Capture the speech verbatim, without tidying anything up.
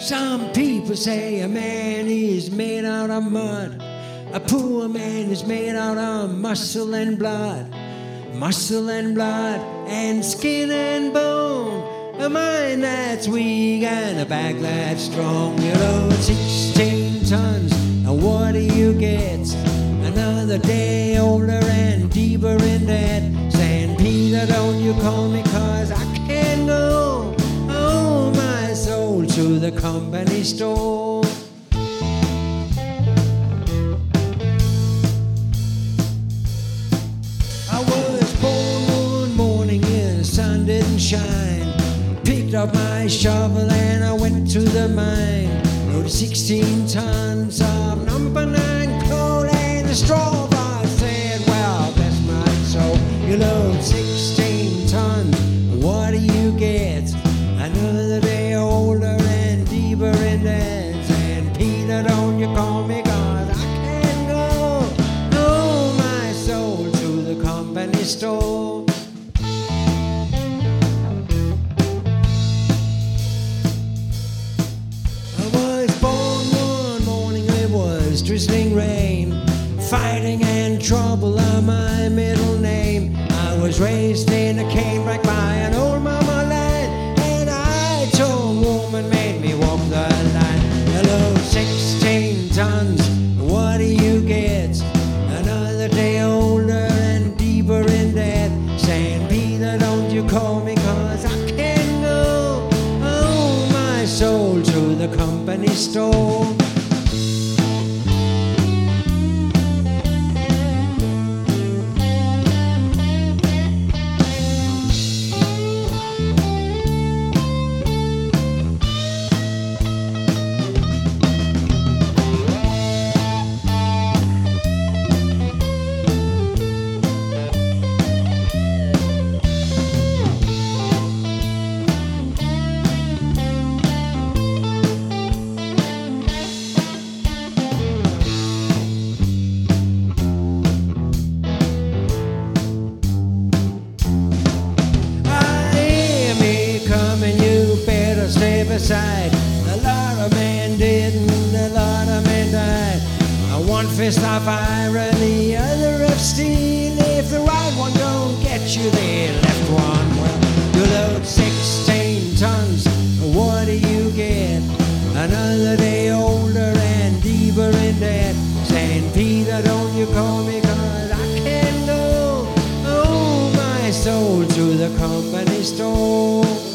Some people say a man is made out of mud. A poor man is made out of muscle and blood. Muscle and blood and skin and bone. A mind that's weak and a back that's strong. You know, sixteen tons, and what do you get? Another day older and deeper in debt. Saint Peter, don't you call me, cause I can't go. Oh, my soul, to the company store. I was born one morning and the sun didn't shine. Picked up my shovel and I went to the mine. Loaded sixteen tons of number nine coal and the straw. I said, well, bless my soul, you load sixteen tons, what do you get? Another day older and deeper in debt. And Peter, don't you call me, cause I can't go. Oh, my soul, to the company store. I was born one morning, it was drizzling rain. Fighting and trouble are my middle name. I was raised in a canebrake by an old mama land, and I told woman made me walk the line. Hello, sixteen tons, what do you get? Another day older and deeper in debt. Saint Peter, don't you call me, cause I can't go. Oh, my soul, to the company store. Stay beside. A lot of men didn't, a lot of men died. Uh, one fist of iron, the other of steel. If the right one don't get you, the left one will. You load sixteen tons, what do you get? Another day older and deeper in debt. Saint Peter, don't you call me, cause I can't go. Oh, my soul, to the company store.